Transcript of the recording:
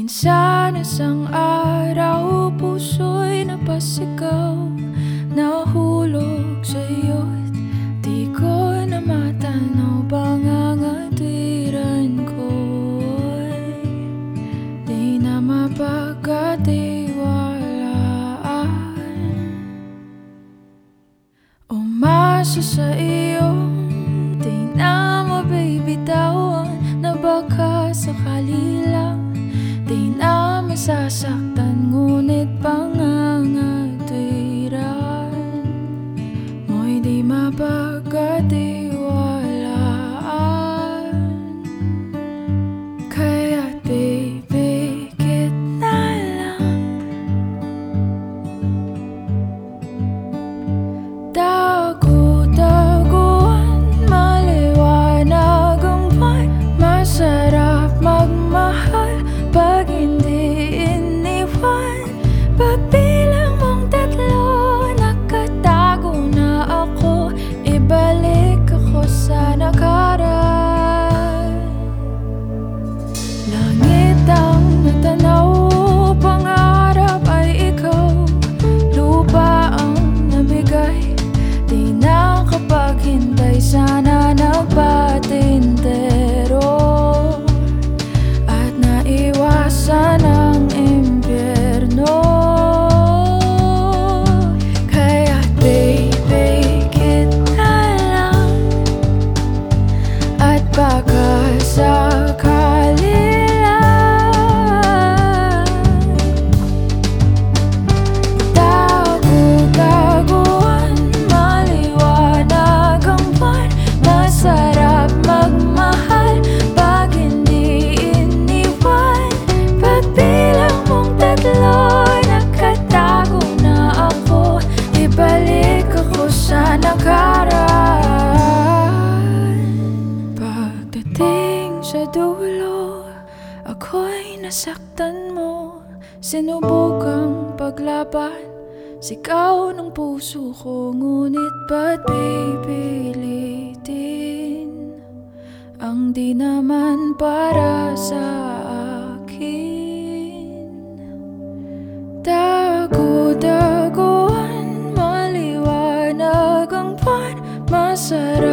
Minsan isang araw, puso'y napasigaw, nahulog sa'yo't di ko na matanaw. Pangangatwiran ko'y di na mapagkatiwalaan. Umasa sa iyong di na mabibitawan, na baka sakali lang di na masasaktan. Ngunit pangangatwiran mo'y di mapagkatiwalaan. Kaya't pipikit na lang, tagu-taguan, maliwanag ang buwan. Masarap magmahal pag hindi iniwan. Pagbilang mong tatlo, nakatago na ako. Ibalik ako sa nakaraan. Langit ang natanaw, pangarap ay ikaw. Lupa ang nabigay, di nakapaghintay. Sana nagpatintero at naiwasan ang impyerno. Kaya't pipikit na lang, at baka sakali lang. Tagu-taguan, maliwanag ang buwan. Masarap magmahal pag hindi iniwan. Pagbilang mong tatlo, nakatago na ako. Ibalik ako sa nakaraan. Pagdating sa dulo, ako'y nasaktan mo. Sinubukang paglaban, sigaw ng puso ko. Ngunit ba't pipilitin ang di naman para sa akin? Tagu-taguan, maliwanag ang buwan. Masarap